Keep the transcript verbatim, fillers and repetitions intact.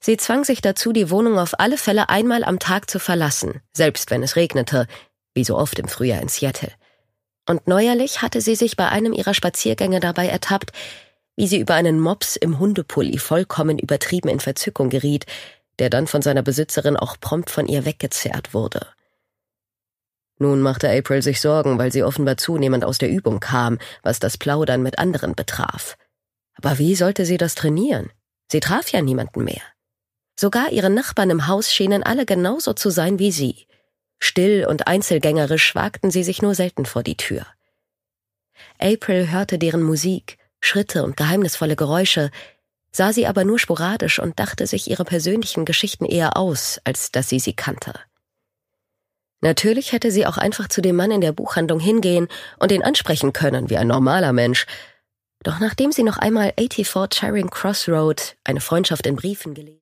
Sie zwang sich dazu, die Wohnung auf alle Fälle einmal am Tag zu verlassen, selbst wenn es regnete, wie so oft im Frühjahr in Seattle. Und neuerlich hatte sie sich bei einem ihrer Spaziergänge dabei ertappt, wie sie über einen Mops im Hundepulli vollkommen übertrieben in Verzückung geriet, der dann von seiner Besitzerin auch prompt von ihr weggezerrt wurde. Nun machte April sich Sorgen, weil sie offenbar zunehmend aus der Übung kam, was das Plaudern mit anderen betraf. Aber wie sollte sie das trainieren? Sie traf ja niemanden mehr. Sogar ihre Nachbarn im Haus schienen alle genauso zu sein wie sie. Still und einzelgängerisch wagten sie sich nur selten vor die Tür. April hörte deren Musik, Schritte und geheimnisvolle Geräusche, sah sie aber nur sporadisch und dachte sich ihre persönlichen Geschichten eher aus, als dass sie sie kannte. Natürlich hätte sie auch einfach zu dem Mann in der Buchhandlung hingehen und ihn ansprechen können, wie ein normaler Mensch. Doch nachdem sie noch einmal vierundachtzig Charing Cross Road, eine Freundschaft in Briefen gelesen